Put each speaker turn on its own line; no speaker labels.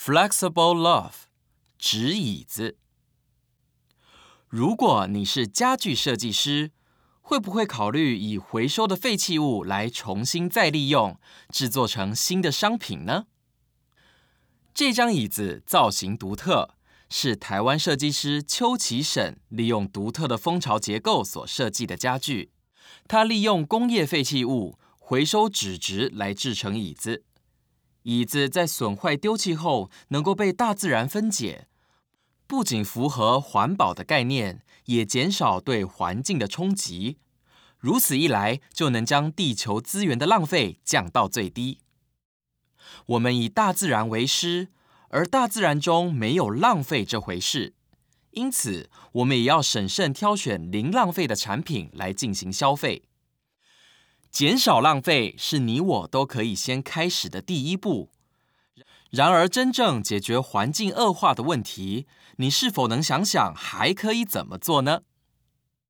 Flexible loft 直椅子。如果你是家具设计师，会不会考虑以回收的废弃物来重新再利用，制作成新的商品呢？这张椅子造型独特，是台湾设计师邱其省利用独特的蜂巢结构所设计的家具。他利用工业废弃物、回收纸质来制成椅子。椅子在损坏丢弃后，能够被大自然分解，不仅符合环保的概念，也减少对环境的冲击。如此一来，就能将地球资源的浪费降到最低。我们以大自然为师，而大自然中没有浪费这回事，因此我们也要审慎挑选零浪费的产品来进行消费。减少浪费是你我都可以先开始的第一步。然而，真正解决环境恶化的问题，你是否能想想还可以怎么做呢？